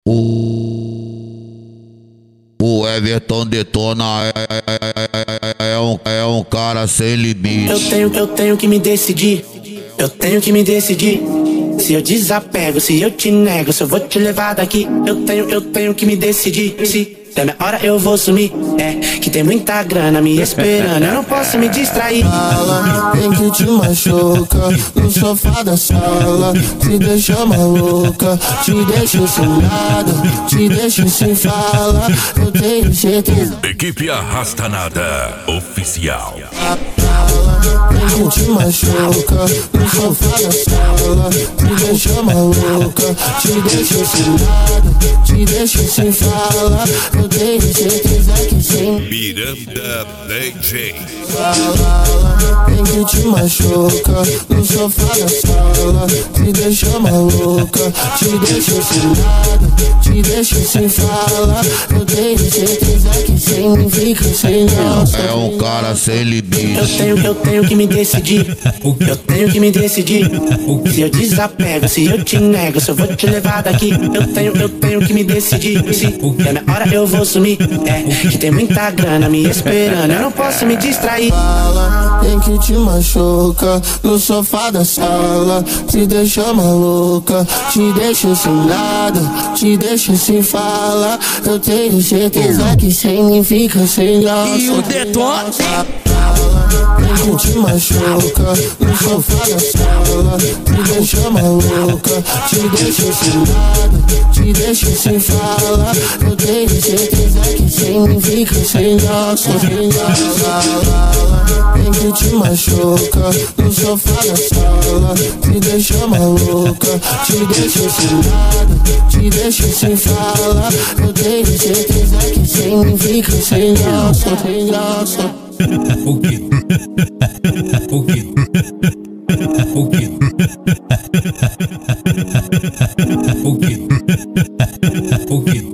O Everton detona, é um cara sem limite. Eu tenho que me decidir. Eu tenho que me decidir. Se eu desapego, se eu te nego, se eu vou te levar daqui. Eu tenho que me decidir. Se der minha hora eu vou sumir. É que tem muita grana me esperando, eu não posso me distrair. Fala, tem que te machuca no sofá da sala, te deixa maluca, te deixa sem nada, te deixa sem fala. Eu tenho certeza. Equipe Arrastanada Oficial. Tem que te machuca no sofá da sala, te deixa maluca, te deixa sem nada, te deixa sem fala. Eu tenho certeza que sim. Miranda DJ. Tem que te machuca no sofá da sala, te deixa maluca, te deixa sem nada, te deixa sem fala. Eu tenho certeza que sim, fica sem graça. É um cara sem limite. Eu tenho que me decidir. Eu tenho que me decidir. Se eu desapego, se eu te nego, se eu vou te levar daqui. Eu tenho que me decidir. Se der minha hora eu vou sumir. É que tem muita grana me esperando, eu não posso me distrair. Fala, tem que te machuca no sofá da sala, te deixa maluca, te deixa sem nada, te deixa sem fala. Eu tenho certeza que sem mim fica sem graça. E o detona Tem que te machuca no sofá da sala, te deixa maluca, te deixa sem nada, te deixa sem fala. Eu tenho certeza que sem mim fica sem graça, sem graça. Tem que te machuca no sofá da sala, te deixa maluca, te deixa sem nada, te deixa sem fala. Eu tenho certeza que sem mim fica sem graça, sem graça. O quê? O quê? O quê? O quê? O quê?